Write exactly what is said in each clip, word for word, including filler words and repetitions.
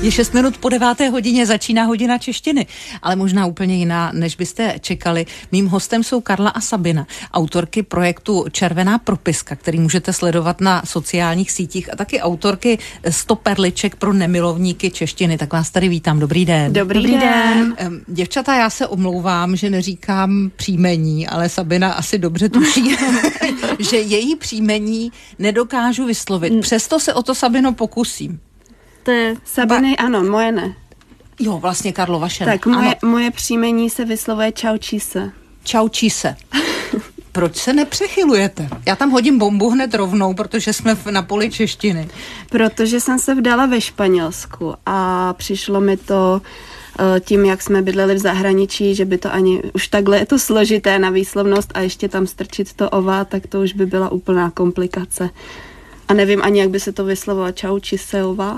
Je šest minut po deváté hodině, začíná hodina češtiny, ale možná úplně jiná, než byste čekali. Mým hostem jsou Karla a Sabina, autorky projektu Červená propiska, který můžete sledovat na sociálních sítích, a taky autorky sto perliček pro nemilovníky češtiny. Tak vás tady vítám. Dobrý den. Dobrý, Dobrý den. den. Děvčata, já se omlouvám, že neříkám příjmení, ale Sabina asi dobře tuší, že její příjmení nedokážu vyslovit. Přesto se o to, Sabino, pokusím. To je Sabiny, ba- ano, moje ne. Jo, vlastně Karlo, vaše Tak ne. moje, moje příjmení se vyslovuje Čaučíse. Čaučíse. Proč se nepřechylujete? Já tam hodím bombu hned rovnou, protože jsme na poli češtiny. Protože jsem se vdala ve Španělsku a přišlo mi to tím, jak jsme bydleli v zahraničí, že by to ani, už takhle je to složité na výslovnost a ještě tam strčit to ova, tak to už by byla úplná komplikace. A nevím ani, jak by se to vyslovilo. Čaučiseová.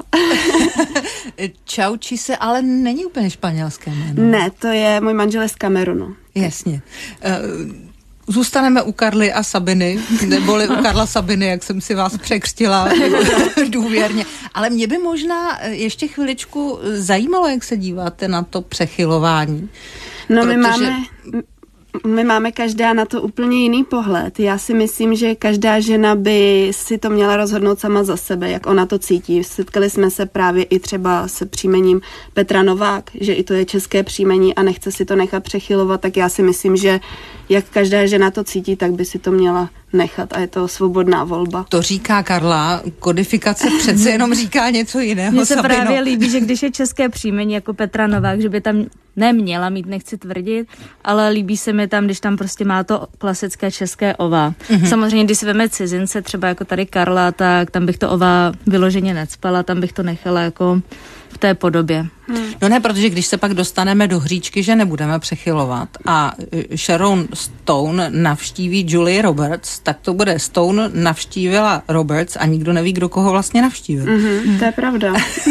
Čaučise, ale není úplně španělské jméno. Ne, to je můj manžel je z Kamerunu. Jasně. Zůstaneme u Karly a Sabiny, neboli u Karla Sabiny, jak jsem si vás překřtila důvěrně. Ale mě by možná ještě chviličku zajímalo, jak se díváte na to přechylování. No protože... my máme... My máme každá na to úplně jiný pohled. Já si myslím, že každá žena by si to měla rozhodnout sama za sebe, jak ona to cítí. Setkali jsme se právě i třeba se příjmením Petra Novák, že i to je české příjmení a nechce si to nechat přechylovat, tak já si myslím, že jak každá žena to cítí, tak by si to měla nechat a je to svobodná volba. To říká Karla, kodifikace přece jenom říká něco jiného. Mně se Sabino. právě líbí, že když je české příjmení jako Petra Novák, že by tam neměla mít, nechci tvrdit, ale líbí se mi tam, když tam prostě má to klasické české ova. Mm-hmm. Samozřejmě, když si veme cizince, třeba jako tady Karla, tak tam bych to ova vyloženě necpala, tam bych to nechala jako v té podobě. Hmm. No ne, protože když se pak dostaneme do hříčky, že nebudeme přechylovat a Sharon Stone navštíví Julie Roberts, tak to bude Stone navštívila Roberts a nikdo neví, kdo koho vlastně navštívil. Mm-hmm, to je pravda.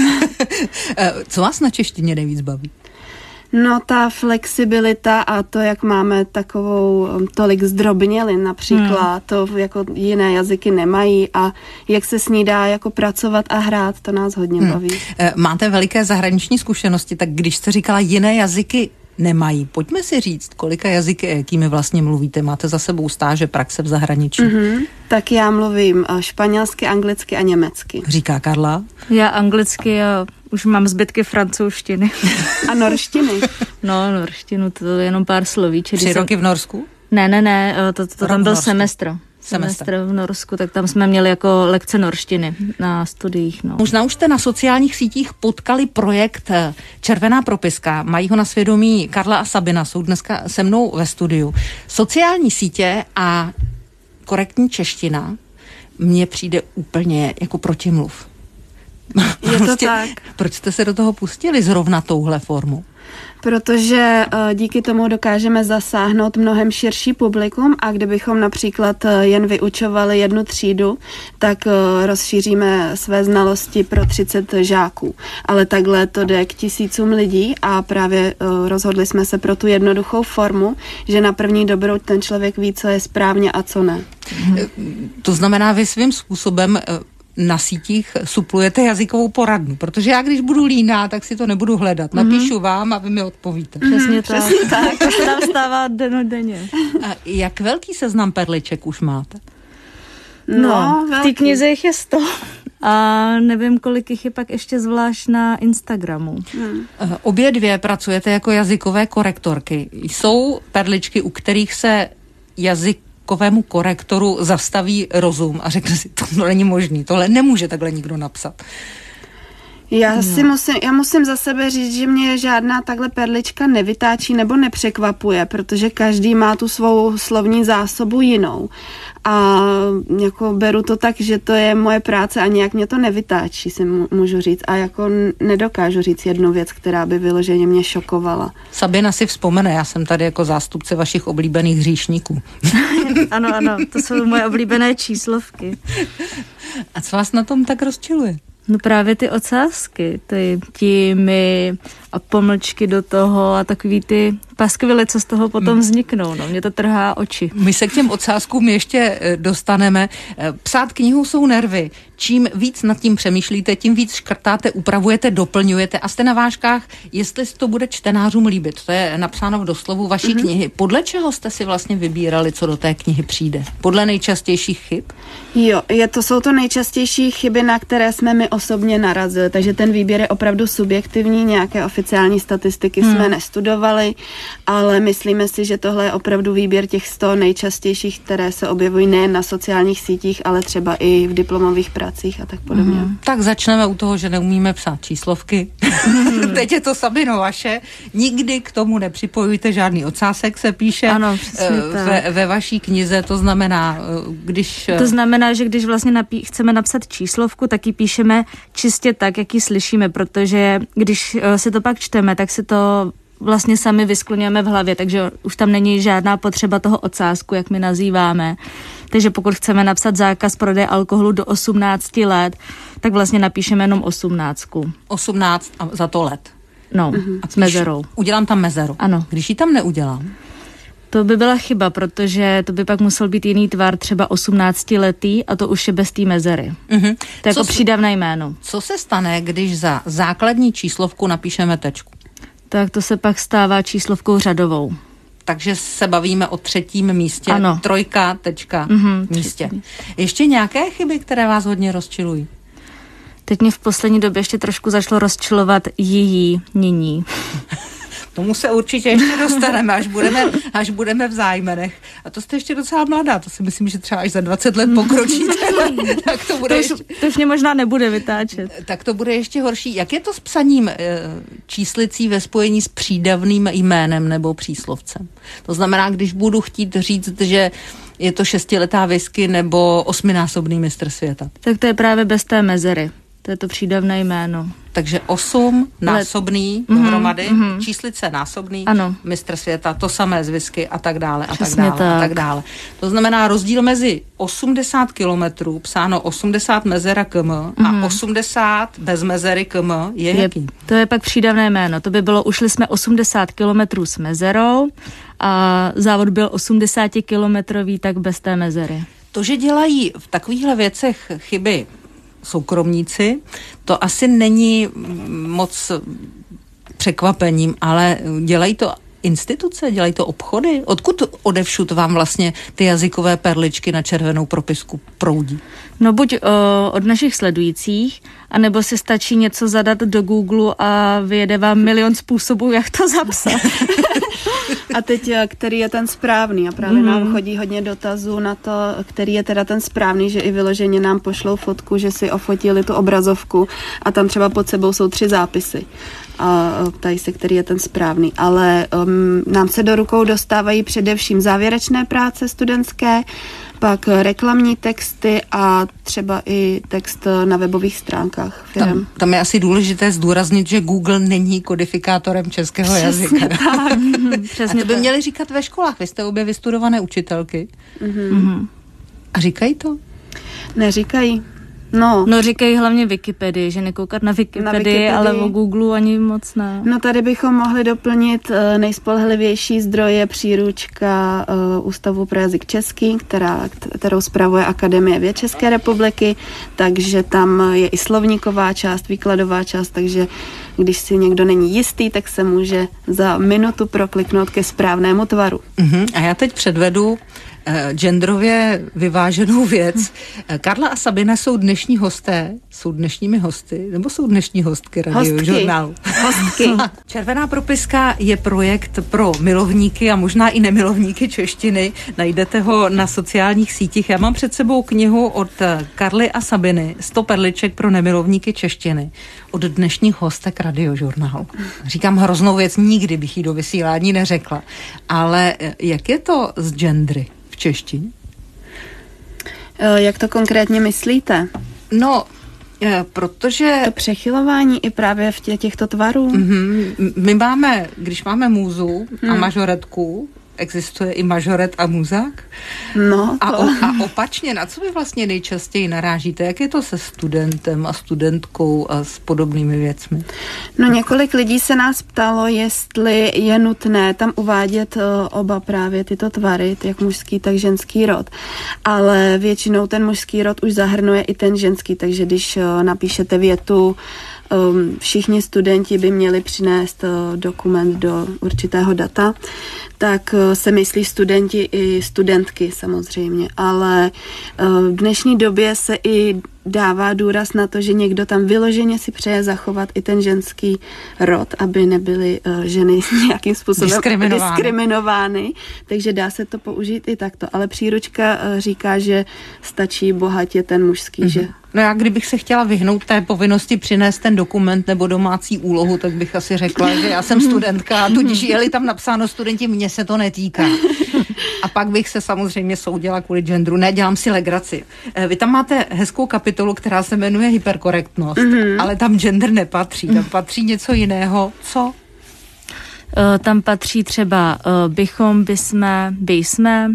Co vás na češtině nejvíc baví? No ta flexibilita a to, jak máme takovou tolik zdrobnělin například, hmm. to jako jiné jazyky nemají a jak se s ní dá jako pracovat a hrát, to nás hodně hmm. baví. Máte veliké zahraniční zkušenosti, tak když jste říkala jiné jazyky nemají, pojďme si říct, kolika jazyky, jakými vlastně mluvíte, máte za sebou stáže, praxe v zahraničí. Mm-hmm. Tak já mluvím španělsky, anglicky a německy. Říká Karla. Já anglicky a už mám zbytky francouzštiny. A norštiny? No, norštinu, to je jenom pár slovíček. Tři roky v Norsku? Ne, ne, ne, to, to, to tam byl semestr. Semestr. semestr v Norsku, tak tam jsme měli jako lekce norštiny na studiích. No. Možná už jste na sociálních sítích potkali projekt Červená propiska. Mají ho na svědomí Karla a Sabina, jsou dneska se mnou ve studiu. Sociální sítě a korektní čeština mně přijde úplně jako protimluv. Je to prostě, tak. Proč jste se do toho pustili zrovna touhle formu? Protože díky tomu dokážeme zasáhnout mnohem širší publikum a kdybychom například jen vyučovali jednu třídu, tak rozšíříme své znalosti pro třicet žáků. Ale takhle to jde k tisícům lidí a právě rozhodli jsme se pro tu jednoduchou formu, že na první dobrou ten člověk ví, co je správně a co ne. To znamená, vy svým způsobem na sítích suplujete jazykovou poradnu, protože já když budu líná, tak si to nebudu hledat. Napíšu vám a vy mi odpovíte. Přesně tak. Přesně tak. To se nám stává denodenně. A jak velký seznam perliček už máte? No, no v té knize jich je sto. A nevím, kolik jich je pak ještě zvlášť na Instagramu. Hmm. Obě dvě pracujete jako jazykové korektorky. Jsou perličky, u kterých se jazyk kovému korektoru zastaví rozum a řekne si, to není možný, tohle nemůže takhle nikdo napsat. Já si musím, já musím za sebe říct, že mě žádná takhle perlička nevytáčí nebo nepřekvapuje, protože každý má tu svou slovní zásobu jinou. A jako beru to tak, že to je moje práce a nějak mě to nevytáčí, si můžu říct. A jako nedokážu říct jednu věc, která by vyloženě mě šokovala. Sabina si vzpomene, já jsem tady jako zástupce vašich oblíbených hříšníků. Ano, ano, to jsou moje oblíbené číslovky. A co vás na tom tak rozčiluje? No právě ty ocásky, ty tímy a pomlčky do toho a takový ty paskvily, co z toho potom vzniknou. No, mě to trhá oči. My se k těm odsázkům ještě dostaneme. Psát knihu jsou nervy. Čím víc nad tím přemýšlíte, tím víc škrtáte, upravujete, doplňujete a jste na vážkách, jestli to bude čtenářům líbit. To je napsáno v doslovu vaší mm-hmm. knihy. Podle čeho jste si vlastně vybírali, co do té knihy přijde? Podle nejčastějších chyb? Jo, je to, jsou to nejčastější chyby, na které jsme my osobně narazili, takže ten výběr je opravdu subjektivní, nějaké oficiální statistiky hmm. jsme nestudovali, ale myslíme si, že tohle je opravdu výběr těch sto nejčastějších, které se objevují nejen na sociálních sítích, ale třeba i v diplomových pracích a tak podobně. Hmm. Tak začneme u toho, že neumíme psát číslovky. Hmm. Teď je to Sabino vaše. Nikdy k tomu nepřipojujte žádný odsázek, se píše ano, ve, ve vaší knize, to znamená, když... To znamená, že když vlastně napí- chceme napsat číslovku, tak ji píšeme čistě tak, jak ji slyšíme, protože když si to pak čteme, tak si to vlastně sami vyskloňujeme v hlavě, takže už tam není žádná potřeba toho odsázku, jak my nazýváme. Takže pokud chceme napsat zákaz prodeje alkoholu do osmnácti let, tak vlastně napíšeme jenom osmnáctku. osmnáct a za to let. No, mm-hmm. a s mezerou. Udělám tam mezeru. Ano. Když ji tam neudělám? To by byla chyba, protože to by pak musel být jiný tvar, třeba osmnáctiletý, a to už je bez té mezery. Mm-hmm. To je jako přídavné jméno. Co se stane, když za základní číslovku napíšeme tečku? Tak to se pak stává číslovkou řadovou. Takže se bavíme o třetím místě. Ano. Trojka, tečka, mm-hmm, místě. Ještě nějaké chyby, které vás hodně rozčilují? Teď mě v poslední době ještě trošku začalo rozčilovat jijí, nyní. Tomu se určitě ještě dostaneme, až budeme, až budeme v zájmenech. A to jste ještě docela mladá, to si myslím, že třeba až za dvacet let pokročíte. tak to, bude to, už, ještě, to už mě možná nebude vytáčet. Tak to bude ještě horší. Jak je to s psaním e, číslicí ve spojení s přídavným jménem nebo příslovcem? To znamená, když budu chtít říct, že je to šestiletá whisky nebo osminásobný mistr světa. Tak to je právě bez té mezery. To je to přídavné jméno. Takže osm násobný Let. dohromady, mm-hmm. číslice násobný, ano. mistr světa, to samé z whisky a tak dále a Přesně tak dále tak. a tak dále. To znamená rozdíl mezi osmdesát kilometrů, psáno osmdesát mezera km mm-hmm. a osmdesát bez mezery km je, je jaký? To je pak přídavné jméno. To by bylo, ušli jsme osmdesát kilometrů s mezerou a závod byl osmdesátikilometrový, tak bez té mezery. To, že dělají v takovýchhle věcech chyby soukromníci, to asi není moc překvapením, ale dělají to instituce, dělají to obchody? Odkud odevšud vám vlastně ty jazykové perličky na červenou propisku proudí? No buď o, od našich sledujících, anebo si stačí něco zadat do Google a vyjede vám milion způsobů, jak to zapsat. A teď, který je ten správný? A právě mm. nám chodí hodně dotazů na to, který je teda ten správný, že i vyloženě nám pošlou fotku, že si ofotili tu obrazovku a tam třeba pod sebou jsou tři zápisy. A ptají se, který je ten správný. Ale um, nám se do rukou dostávají především závěrečné práce studentské, pak reklamní texty a třeba i text na webových stránkách firem. Tam, tam je asi důležité zdůraznit, že Google není kodifikátorem českého Přesně jazyka. Tak. Přesně a to by měli říkat ve školách. Vy jste obě vystudované učitelky. Mm-hmm. A říkají to? Neříkají. No. no říkají hlavně Wikipedii, že nekoukat na Wikipedii, na Wikipedii, ale o Google ani moc ne. No tady bychom mohli doplnit uh, nejspolehlivější zdroje příručka uh, Ústavu pro jazyk český, která, kterou spravuje Akademie věd České republiky, takže tam je i slovníková část, výkladová část, takže když si někdo není jistý, tak se může za minutu prokliknout ke správnému tvaru. Uh-huh. A já teď předvedu genderově vyváženou věc. Karla a Sabina jsou dnešní hosté, jsou dnešními hosty, nebo jsou dnešní hostky radiožurnálu? Hostky. Červená propiska je projekt pro milovníky a možná i nemilovníky češtiny. Najdete ho na sociálních sítích. Já mám před sebou knihu od Karly a Sabiny, sto perliček pro nemilovníky češtiny, od dnešních hostek radiožurnálu. Říkám hroznou věc, nikdy bych jí do vysílání neřekla. Ale jak je to s gendry v češtině? Jak to konkrétně myslíte? No, protože... To přechylování i právě v tě, těchto tvarů. Mm-hmm. My máme, když máme můzu a hmm. mažoretku, existuje i mažoret a muzák? No, a, to... o, a opačně, na co vy vlastně nejčastěji narážíte? Jak je to se studentem a studentkou a s podobnými věcmi? No několik lidí se nás ptalo, jestli je nutné tam uvádět uh, oba právě tyto tvary, jak mužský, tak ženský rod. Ale většinou ten mužský rod už zahrnuje i ten ženský, takže když uh, napíšete větu Um, všichni studenti by měli přinést uh, dokument do určitého data, tak uh, se myslí studenti i studentky samozřejmě, ale uh, v dnešní době se i dává důraz na to, že někdo tam vyloženě si přeje zachovat i ten ženský rod, aby nebyly uh, ženy nějakým způsobem diskriminovány. diskriminovány, takže dá se to použít i takto, ale příručka uh, říká, že stačí bohatě ten mužský, mm-hmm. že No já kdybych se chtěla vyhnout té povinnosti přinést ten dokument nebo domácí úlohu, tak bych asi řekla, že já jsem studentka a tudíž je-li tam napsáno studenti, mně se to netýká. A pak bych se samozřejmě soudila kvůli genderu. Ne, dělám si legraci. Vy tam máte hezkou kapitolu, která se jmenuje hyperkorektnost, mm-hmm. ale tam gender nepatří. Tam patří něco jiného. Co? Uh, tam patří třeba uh, bychom, bysme, bysme,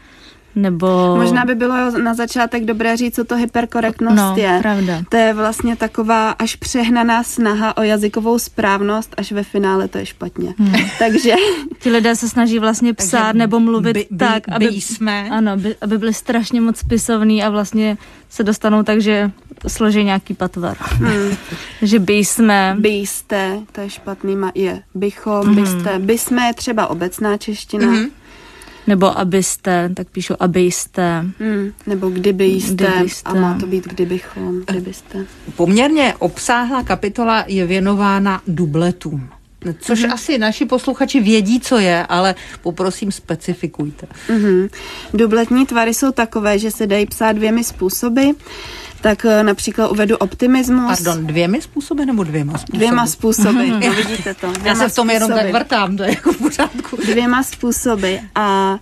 nebo... Možná by bylo na začátek dobré říct, co to hyperkorektnost no, je. Pravda. To je vlastně taková až přehnaná snaha o jazykovou správnost, až ve finále to je špatně. Hmm. Takže... Ti lidé se snaží vlastně psát Takže nebo mluvit by, by, tak, aby, by jsme... ano, by, aby byli strašně moc spisovní a vlastně se dostanou tak, že složí nějaký patvar. Hmm. Že by jsme... By jste, to je špatný, je bychom, hmm. byste. By jsme je třeba obecná čeština. Hmm. Nebo abyste, tak píšu abyste. Hmm, nebo kdyby jste, kdybyste. A má to být kdybychom, kdybyste. Poměrně obsáhlá kapitola je věnována dubletům. Což mm-hmm. asi naši posluchači vědí, co je, ale poprosím specifikujte. Mm-hmm. Dubletní tvary jsou takové, že se dají psát dvěmi způsoby. Tak například uvedu optimismus. Pardon, dvěmi způsoby nebo dvěma způsoby? Dvěma způsoby, no, vidíte to. Já se v tom způsoby. Jenom tak vrtám, to je jako v pořádku. Dvěma způsoby a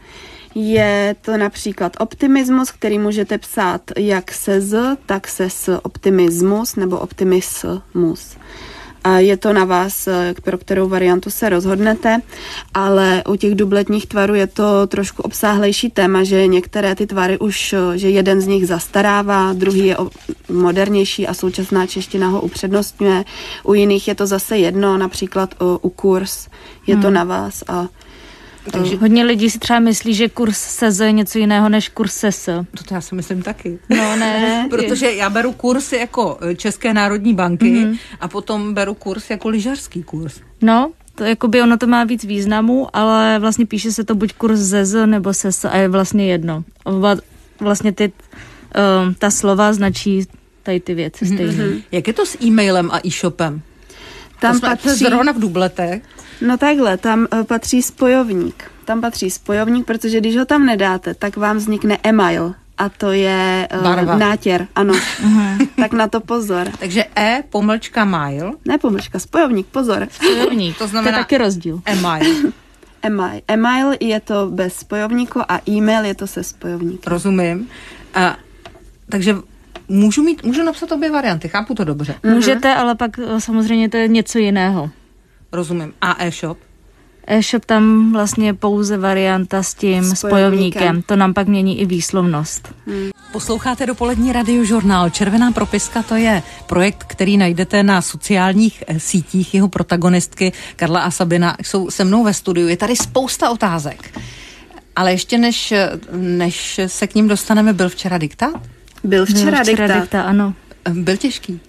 je to například optimismus, který můžete psát jak se z, tak se s optimismus nebo optimismus. A je to na vás, pro kterou variantu se rozhodnete, ale u těch dubletních tvarů je to trošku obsáhlejší téma, že některé ty tvary už, že jeden z nich zastarává, druhý je modernější a současná čeština ho upřednostňuje. U jiných je to zase jedno, například u kurz je to hmm. na vás a Takže hodně lidí si třeba myslí, že kurz S E Z je něco jiného než kurz S E S. To já si myslím taky. No ne. Protože já beru kurz jako České národní banky mm-hmm. a potom beru kurz jako lyžařský kurz. No, to jakoby ono to má víc významů, ale vlastně píše se to buď kurz S E Z nebo S E S a je vlastně jedno. Oba vlastně ty, uh, ta slova značí tady ty věci stejně. Mm-hmm. Jak je to s e-mailem a e-shopem? Tam to patří... zrovna v dubletech. No takhle, tam uh, patří spojovník. Tam patří spojovník, protože když ho tam nedáte, tak vám vznikne e-mail. A to je uh, nátěr, ano. Uh-huh. Tak na to pozor. Takže e pomlčka mail. Ne pomlčka, spojovník, pozor. Spojovník, to znamená to je taky rozdíl. E-mail. E-mail. E-mail je to bez spojovníku a e-mail je to se spojovníkem. Rozumím. A, takže můžu mít, můžu napsat obě varianty, chápu to dobře. Můžete, ale pak samozřejmě to je něco jiného. Rozumím. A e-shop? E-shop tam vlastně pouze varianta s tím spojovníkem. spojovníkem. To nám pak mění i výslovnost. Hmm. Posloucháte dopolední radiožurnál. Červená propiska, to je projekt, který najdete na sociálních sítích. Jeho protagonistky Karla a Sabina jsou se mnou ve studiu. Je tady spousta otázek. Ale ještě než, než se k ním dostaneme, byl včera diktát? Byl včera, byl včera diktát. diktát, ano. Byl těžký?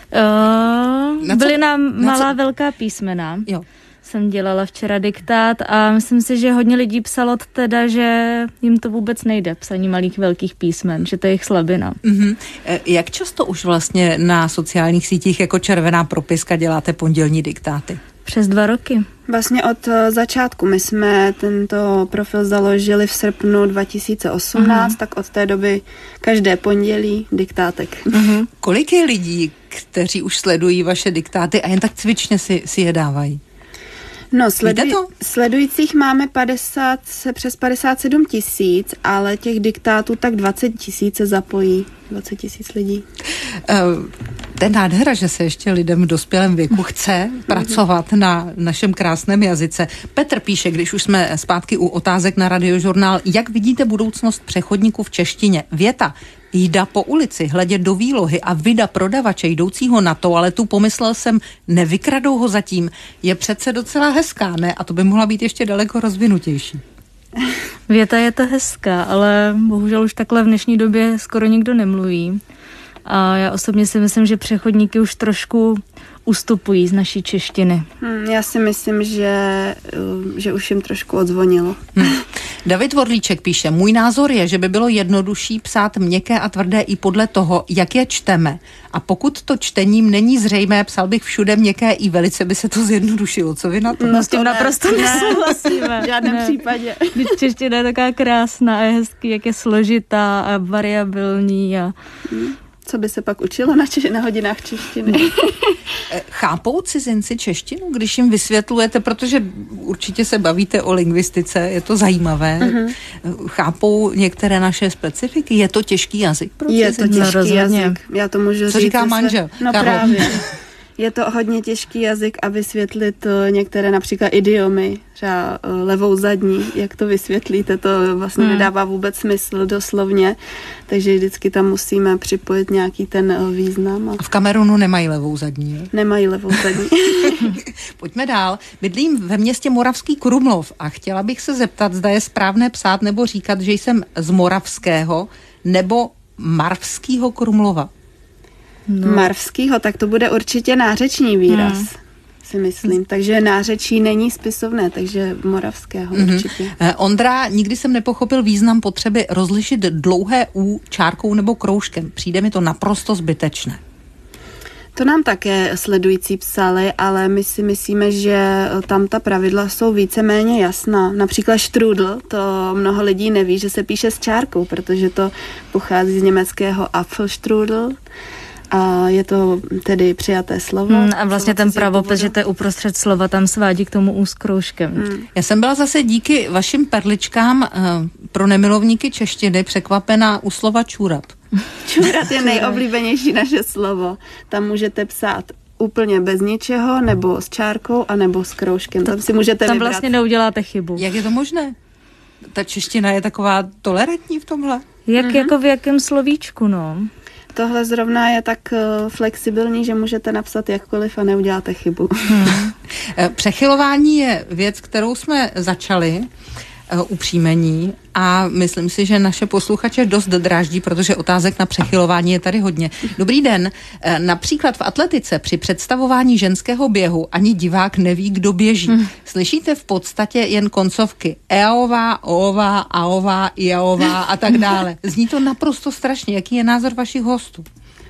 Uh, byly nám malá velká písmena. Jo. Jsem dělala včera diktát a myslím si, že hodně lidí psalo teda, že jim to vůbec nejde, psaní malých velkých písmen, že to je jejich slabina. Mm-hmm. Jak často už vlastně na sociálních sítích jako Červená propiska děláte pondělní diktáty? Přes dva roky. Vlastně od začátku. My jsme tento profil založili v srpnu dva tisíce osmnáct, uh-huh. tak od té doby každé pondělí diktátek. Uh-huh. Kolik je lidí, kteří už sledují vaše diktáty a jen tak cvičně si, si je dávají? No, sleduj, sledujících máme padesát, přes padesát sedm tisíc, ale těch diktátů tak dvacet tisíc se zapojí. dvacet tisíc lidí. Uh, To je nádhera, že se ještě lidem v dospělém věku chce pracovat na našem krásném jazyce. Petr píše, když už jsme zpátky u otázek na Radiožurnál, jak vidíte budoucnost přechodníků v češtině? Věta: jída po ulici, hledět do výlohy a vida prodavače jdoucího na toaletu, pomyslel jsem, nevykradou ho zatím, je přece docela hezká, ne? A to by mohla být ještě daleko rozvinutější. Věta je to hezká, ale bohužel už takhle v dnešní době skoro nikdo nemluví. A já osobně si myslím, že přechodníky už trošku ustupují z naší češtiny. Hmm, já si myslím, že, že už jim trošku odzvonilo. Hmm. David Vodlíček píše, můj názor je, že by bylo jednodušší psát měkké a tvrdé i podle toho, jak je čteme. A pokud to čtením není zřejmé, psal bych všude měkké i velice by se to zjednodušilo. Co vy na to? No s tím naprosto nesouhlasíme. V žádném ne. případě. Když čeština je taková krásná a je hezký, jak je složitá a variabilní a... Hmm. Co by se pak učilo na, če- na hodinách češtiny? Chápou cizinci češtinu, když jim vysvětlujete, protože určitě se bavíte o lingvistice, je to zajímavé. Uh-huh. Chápou některé naše specifiky? Je to těžký jazyk pro Je to těžký no, jazyk. Já to můžu říct. Co říká manžel? Se... No Karlo. Právě. Je to hodně těžký jazyk a vysvětlit některé například idiomy, třeba levou zadní, jak to vysvětlíte, to vlastně hmm. nedává vůbec smysl doslovně, takže vždycky tam musíme připojit nějaký ten význam. A, a v Kamerunu nemají levou zadní, je? Nemají levou zadní. Pojďme dál. Bydlím ve městě Moravský Krumlov a chtěla bych se zeptat, zda je správné psát nebo říkat, že jsem z Moravského nebo Marvského Krumlova. No. Marvskýho, tak to bude určitě nářeční výraz, hmm. si myslím. Takže nářečí není spisovné, takže moravského mm-hmm. určitě. Ondra, nikdy jsem nepochopil význam potřeby rozlišit dlouhé U čárkou nebo kroužkem. Přijde mi to naprosto zbytečné. To nám také sledující psali, ale my si myslíme, že tam ta pravidla jsou víceméně jasná. Například štrůdl, to mnoho lidí neví, že se píše s čárkou, protože to pochází z německého Apfelstrudel. A je to tedy přijaté slovo. Hmm, a vlastně ten pravopis, že to je uprostřed slova, tam svádí k tomu U s kroužkem. Hmm. Já jsem byla zase díky vašim perličkám uh, pro nemilovníky češtiny překvapená u slova čůrat. Čůrat je nejoblíbenější naše slovo. Tam můžete psát úplně bez ničeho, nebo s čárkou, a nebo s kroužkem. Tam si můžete Tam vybrat. vlastně neuděláte chybu. Jak je to možné? Ta čeština je taková tolerantní v tomhle? Jak mm-hmm. jako v jakém slovíčku, no? Tohle zrovna je tak uh, flexibilní, že můžete napsat jakkoliv a neuděláte chybu. Hmm. Přechylování je věc, kterou jsme začali uh, u příjmení a myslím si, že naše posluchače dost dráždí, protože otázek na přechylování je tady hodně. Dobrý den. Například v atletice při představování ženského běhu ani divák neví, kdo běží. Hmm. Slyšíte v podstatě jen koncovky eová, oová, aová, iaová a tak dále. Zní to naprosto strašně. Jaký je názor vašich hostů?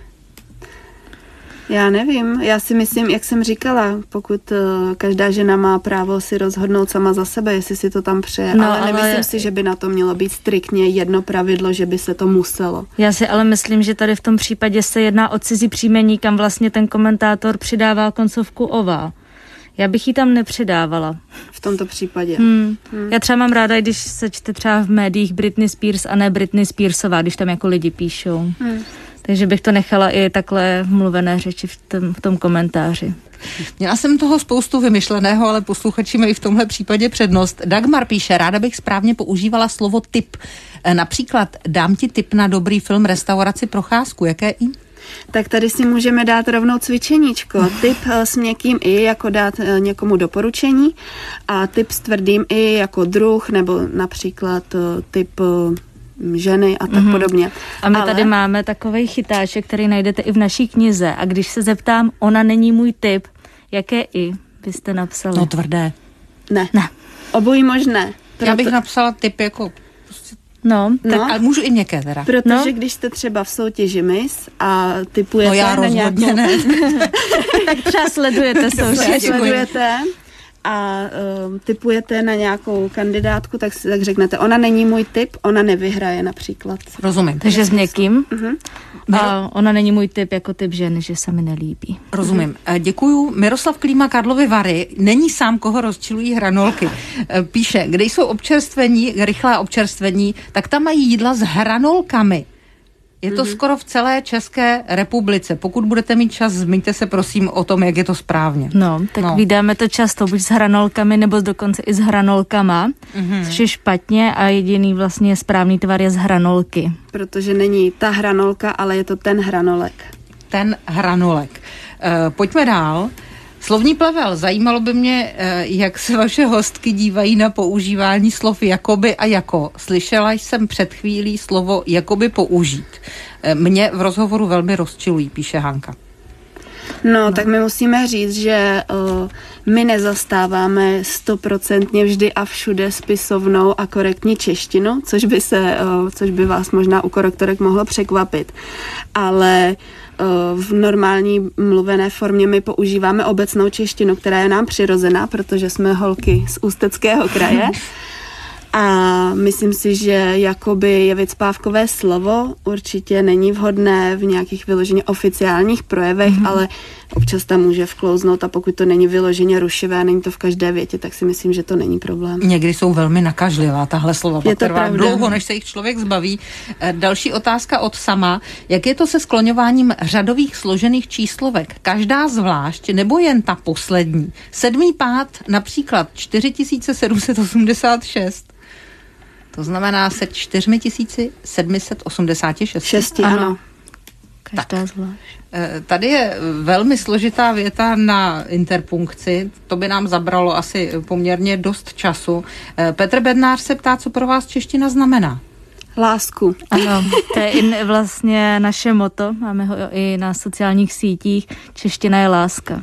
Já nevím, já si myslím, jak jsem říkala, pokud uh, každá žena má právo si rozhodnout sama za sebe, jestli si to tam přeje, no, ale nemyslím ale... si, že by na to mělo být striktně jedno pravidlo, že by se to muselo. Já si ale myslím, že tady v tom případě se jedná o cizí příjmení, kam vlastně ten komentátor přidává koncovku ová. Já bych ji tam nepřidávala. V tomto případě. Hmm. Hmm. Já třeba mám ráda, když se čte třeba v médiích Britney Spears a ne Britney Spearsová, když tam jako lidi píšou. Hmm. Takže bych to nechala i takhle v mluvené řeči v tom, v tom komentáři. Měla jsem toho spoustu vymyšleného, ale posluchači mají v tomhle případě přednost. Dagmar píše, ráda bych správně používala slovo tip. Například dám ti tip na dobrý film, restauraci, procházku. Jaké i? Tak tady si můžeme dát rovnou cvičeníčko. Tip s měkkým i, jako dát někomu doporučení, a tip s tvrdým i, jako druh, nebo například tip ženy a tak mm-hmm. podobně. A my Ale... tady máme takovej chytáček, který najdete i v naší knize, a když se zeptám, ona není můj tip, jaké i byste napsali? No tvrdé. Ne. Ne. Obojí možné. Proto... Já bych napsala tip jako... No, tak, no, ale můžu i měkké teda. Protože no. když jste třeba v soutěži Miss a tipujete no já na nějakou... ne. Tak třeba sledujete soutěž. Sledujete a uh, tipujete na nějakou kandidátku, tak, tak řeknete, ona není můj tip, ona nevyhraje například. Rozumím. Takže s někým. Uh-huh. A ona není můj tip jako typ žen, že se mi nelíbí. Rozumím. Uh-huh. Děkuju. Miroslav Klíma, Karlovy Vary, není sám, koho rozčilují hranolky. Píše, kde jsou občerstvení, rychlá občerstvení, tak tam mají jídla s hranolkami. Je to mm-hmm. skoro v celé České republice. Pokud budete mít čas, zmiňte se prosím o tom, jak je to správně. No, tak no. vydáme to často, buď s hranolkami, nebo dokonce i s hranolkama, mm-hmm. což je špatně a jediný vlastně správný tvar je z hranolky. Protože není ta hranolka, ale je to ten hranolek. Ten hranolek. E, pojďme dál. Slovní plevel. Zajímalo by mě, jak se vaše hostky dívají na používání slov jakoby a jako. Slyšela jsem před chvílí slovo jakoby použít. Mě v rozhovoru velmi rozčilují, píše Hanka. No, no, tak my musíme říct, že uh, my nezastáváme stoprocentně vždy a všude spisovnou a korektní češtinu, což by se, uh, což by vás možná u korektorek mohlo překvapit. Ale v normální mluvené formě my používáme obecnou češtinu, která je nám přirozená, protože jsme holky z Ústeckého kraje. A myslím si, že jakoby je vycpávkové slovo určitě není vhodné v nějakých vyloženě oficiálních projevech, mm-hmm. ale občas tam může vklouznout a pokud to není vyloženě rušivé a není to v každé větě, tak si myslím, že to není problém. Někdy jsou velmi nakažlivá tahle slova, pak trvá dlouho, než se jich člověk zbaví. Další otázka od Sama. Jak je to se skloňováním řadových složených číslovek? Každá zvlášť nebo jen ta poslední? Sedmý pád například čtyři tisíce sedm set osmdesát šest. To znamená se čtyři tisíce sedm set osmdesát šest. Šesti, ano. ano. Každá zvlášť. Tady je velmi složitá věta na interpunkci, to by nám zabralo asi poměrně dost času. Petr Bednář se ptá, co pro vás čeština znamená? Lásku. Ano, to je i vlastně naše motto, máme ho i na sociálních sítích, čeština je láska.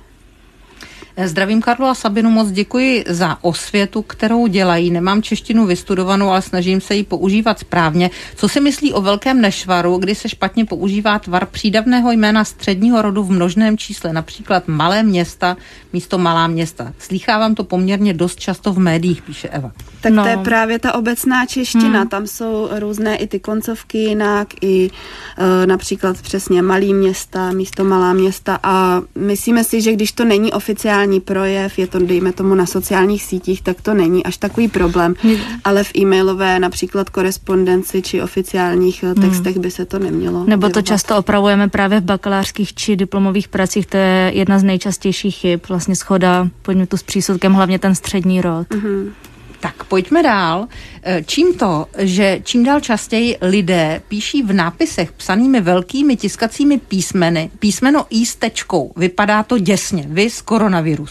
Zdravím Karlu a Sabinu, moc děkuji za osvětu, kterou dělají. Nemám češtinu vystudovanou, ale snažím se ji používat správně. Co si myslí o velkém nešvaru, kdy se špatně používá tvar přídavného jména středního rodu v množném čísle, například malé města místo malá města? Slýchávám to poměrně dost často v médiích, píše Eva. Tak no. to je právě ta obecná čeština, hmm. tam jsou různé i ty koncovky jinak, i e, například přesně malý města místo malá města a myslíme si, že když to není oficiální projev, je to dejme tomu na sociálních sítích, tak to není až takový problém, hmm. ale v e-mailové například korespondenci či oficiálních textech hmm. by se to nemělo. Nebo to vyvovat. často opravujeme právě v bakalářských či diplomových pracích, to je jedna z nejčastějších chyb, vlastně shoda podmětu s přísudkem, hlavně ten střední rod. Hmm. Tak pojďme dál. Čím to, že čím dál častěji lidé píší v nápisech psanými velkými tiskacími písmeny, písmeno I s tečkou, vypadá to děsně, viz koronavirus.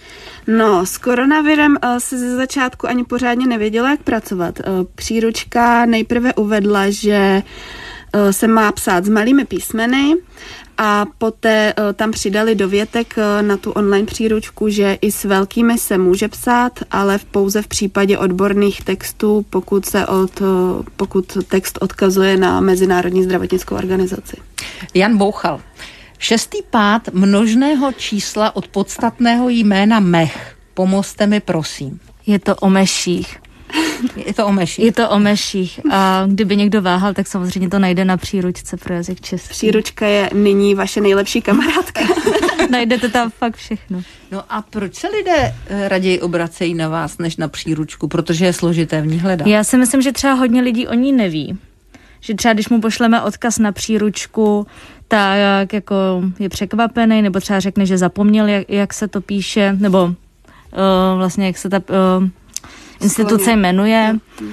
No, s koronavirem uh, se ze začátku ani pořádně nevěděla, jak pracovat. Uh, příručka nejprve uvedla, že uh, se má psát s malými písmeny a poté uh, tam přidali dovětek uh, na tu online příručku, že i s velkými se může psát, ale v pouze v případě odborných textů, pokud se od, uh, pokud text odkazuje na Mezinárodní zdravotnickou organizaci. Jan Bouchal. Šestý pád množného čísla od podstatného jména mech. Pomozte mi, prosím. Je to o meších. Je to o meších. Je to o meších. A kdyby někdo váhal, tak samozřejmě to najde na příručce pro jazyk český. Příručka je nyní vaše nejlepší kamarádka. Najdete tam fakt všechno. No a proč se lidé raději obracejí na vás, než na příručku? Protože je složité v ní hledat. Já si myslím, že třeba hodně lidí o ní neví. Že třeba když mu pošleme odkaz na příručku, tak jako je překvapený, nebo třeba řekne, že zapomněl, jak, jak se to píše, nebo uh, vlastně jak se ta uh, instituce jmenuje,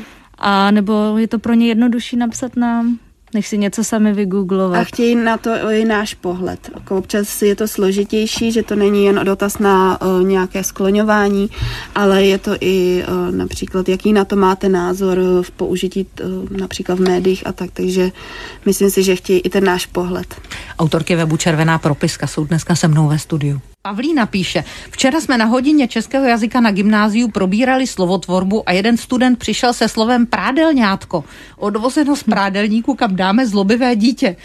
a nebo je to pro ně jednodušší napsat nám, než si něco sami vygooglovat. A chtějí na to i náš pohled. Jako občas je to složitější, že to není jen dotaz na uh, nějaké skloňování, ale je to i uh, například, jaký na to máte názor v použití uh, například v médiích a tak, takže myslím si, že chtějí i ten náš pohled. Autorky webu Červená propiska jsou dneska se mnou ve studiu. Pavlína píše, včera jsme na hodině českého jazyka na gymnáziu probírali slovotvorbu a jeden student přišel se slovem prádelňátko, odvozeno z prádelníku, kam dáme zlobivé dítě.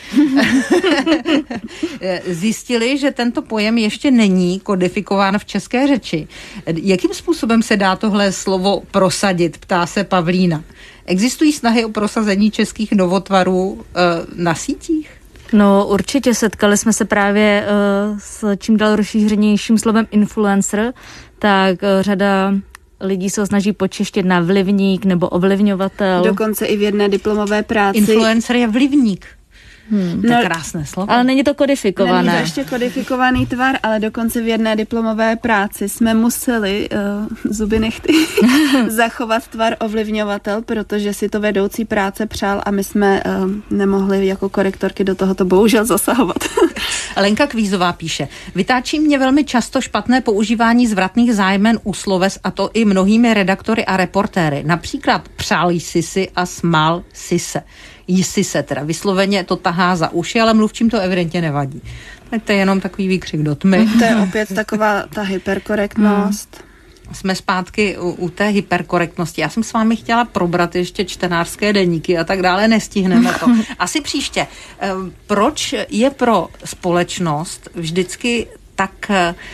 Zjistili, že tento pojem ještě není kodifikován v české řeči. Jakým způsobem se dá tohle slovo prosadit, ptá se Pavlína. Existují snahy o prosazení českých novotvarů e, na sítích? No určitě, setkali jsme se právě uh, s čím dál rozšířenějším slovem influencer, tak uh, řada lidí se ho snaží počeštit na vlivník nebo ovlivňovatel. Dokonce i v jedné diplomové práci. Influencer je vlivník. Hmm, to je no, krásné slovo. Ale není to kodifikované. Není to ještě kodifikovaný tvar, ale dokonce v jedné diplomové práci jsme museli uh, zuby nechty zachovat tvar ovlivňovatel, protože si to vedoucí práce přál a my jsme uh, nemohli jako korektorky do tohoto bohužel zasahovat. Lenka Kvízová píše, vytáčí mě velmi často špatné používání zvratných zájmen u sloves, a to i mnohými redaktory a reportéry. Například přál jsi si a smál si se. Jsi se teda vysloveně to tahá za uši, ale mluvčím to evidentně nevadí. Tak to je jenom takový výkřik do tmy. To je opět taková ta hyperkorektnost. Hmm. Jsme zpátky u, u té hyperkorektnosti. Já jsem s vámi chtěla probrat ještě čtenářské deníky a tak dále, nestihneme to. Asi příště. Proč je pro společnost vždycky tak...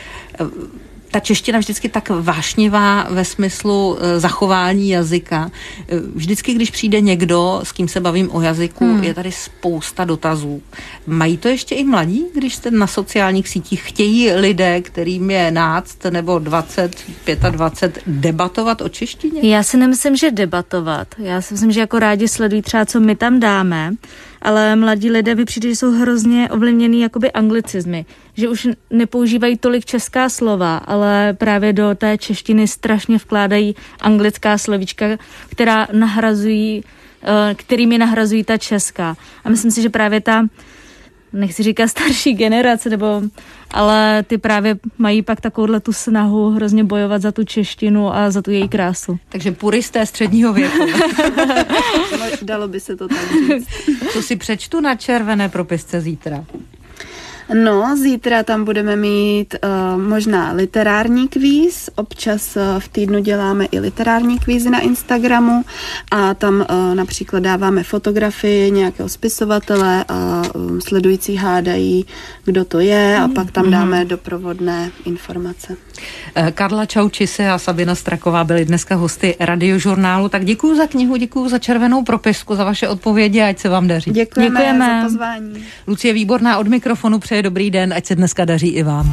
ta čeština vždycky tak vášnivá ve smyslu zachování jazyka. Vždycky, když přijde někdo, s kým se bavím o jazyku, hmm. je tady spousta dotazů. Mají to ještě i mladí, když jste na sociálních sítích? Chtějí lidé, kterým je náct nebo dvacet, dvacet pět debatovat o češtině? Já si nemyslím, že debatovat. Já si myslím, že jako rádi sledují třeba, co my tam dáme, ale mladí lidé mi přijde, že jsou hrozně ovlivněný jakoby anglicizmy, že už nepoužívají tolik česká slova, ale právě do té češtiny strašně vkládají anglická slovíčka, která nahrazují, kterými nahrazují ta česká. A myslím si, že právě ta, nechci říkat starší generace, nebo, ale ty právě mají pak takovouhle tu snahu hrozně bojovat za tu češtinu a za tu její krásu. Takže puristé středního věku. Dalo by se to tak říct. To si přečtu na červené propisce zítra. No, zítra tam budeme mít uh, možná literární kvíz, občas uh, v týdnu děláme i literární kvízy na Instagramu a tam uh, například dáváme fotografii nějakého spisovatele a um, sledující hádají, kdo to je a pak tam dáme doprovodné informace. Karla Čaučise a Sabina Straková byly dneska hosty Radiožurnálu, tak děkuju za knihu, děkuju za červenou propisku, za vaše odpovědi a ať se vám daří. Děkujeme, Děkujeme za pozvání. Lucie Výborná od mikrofonu přeje dobrý den, ať se dneska daří i vám.